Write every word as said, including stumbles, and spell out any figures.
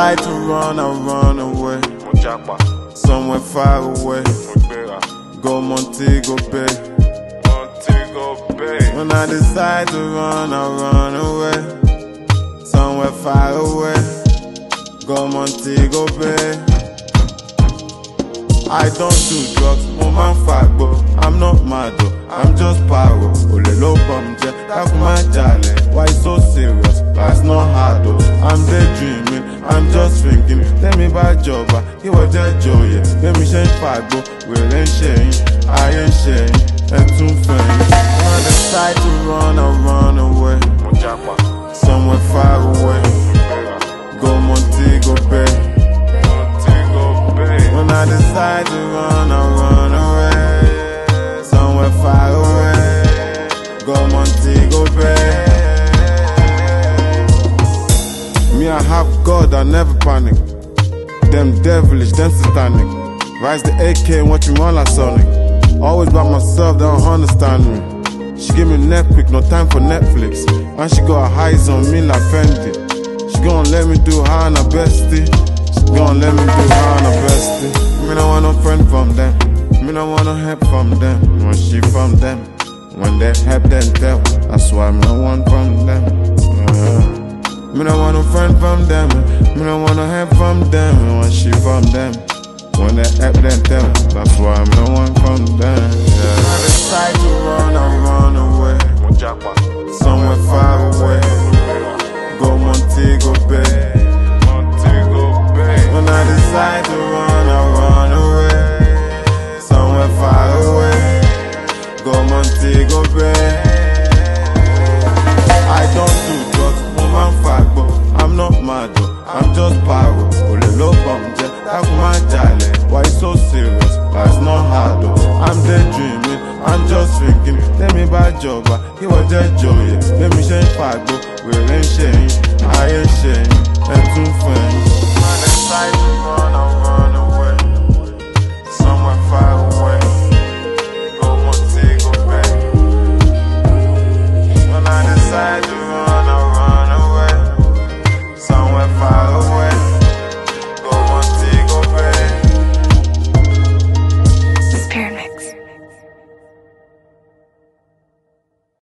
decide to run, I run away. Somewhere far away. Go Montego Bay. When I decide to run, I run away. Somewhere far away. Go Montego Bay. I don't do drugs, woman fagbo. I'm not mad though, I'm just paro. Ole lo bumje, that's my jale. Why so serious? Life's not hard though. I'm daydreaming, I'm just thinking. Tell me about job, he was just joy. Let me change fagbo, we ain't sharing, I ain't sharing. And too funny. When I decide to run, I run away. Somewhere far away. Go Montego Bay. When I decide to run, I run away. Somewhere far away. Go Montego Bay. Me, I have God, I never panic. Them devilish, them satanic. Rise the A K and watch me run like Sonic. Always by myself, they don't understand me. She give me neck quick, no time for Netflix. And she got her eyes on me like Fendi. She gon' let me do her and her bestie. Gon' let me do her and her bestie. Me no want no friend from them. Me no want no help from them. When she from them. When they help them tell. That's why me no want from them. uh, Me no want no friend from them. Me no want no help from them. When she from them. When they help them tell. That's why me no want from them. Yeah. When I decide to run, I run away. Somewhere far away. Go Montego Bay. When I decide to run, I run away. Somewhere far away. Go Montego Bay. I don't do drugs, woman fagbo. I'm not mad though, I'm just paro. Ole lo bumje, that's my jale. Why so serious? Life's not hard though. I'm daydreaming, I'm just thinking. Tell me about job, he was just joy. Let me change fagbo, we ain't sharing, I ain't sharing. And too funny. Decide to run, I run.